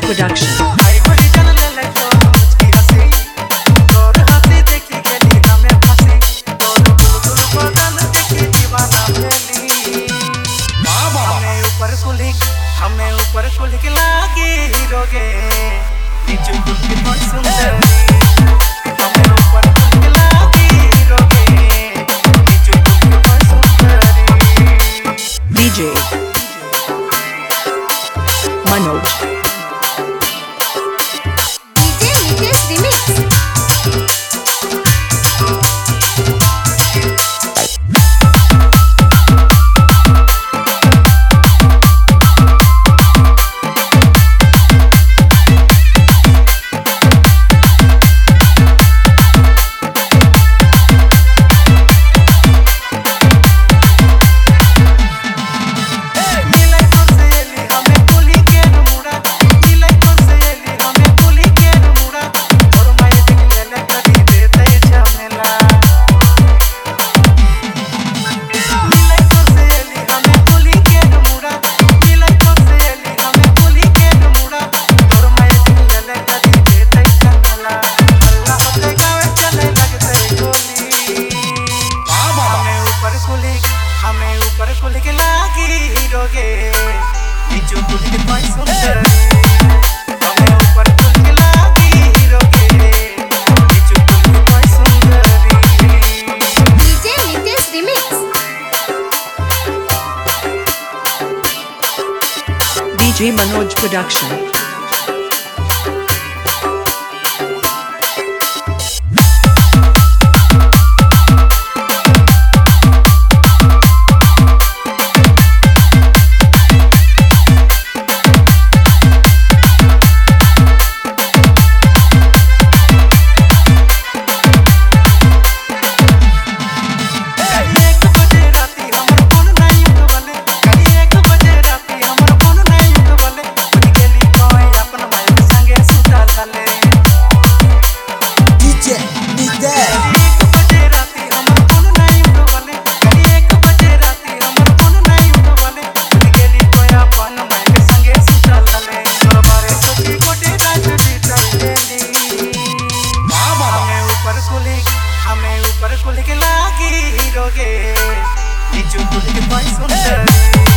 Production. हमें ऊपर कुल के लागे हीरोगे नीचे कुल के बहुत सुंदर हमें ऊपर कुल के लागे हीरोगे नीचे कुल के बहुत सुंदर DJ Manoj DJ Nitesh Remix हमें ऊपर कुल के लागे हीरोगे नीचे कुल के बहुत सुंदर हमें ऊपर कुल के लागे हीरोगे नीचे कुल के बहुत सुंदर DJ Nitesh Remix DJ Manoj Production. हमें ऊपर कुल के लागे हीरोगे नीचे कुल के बहुत सुंदर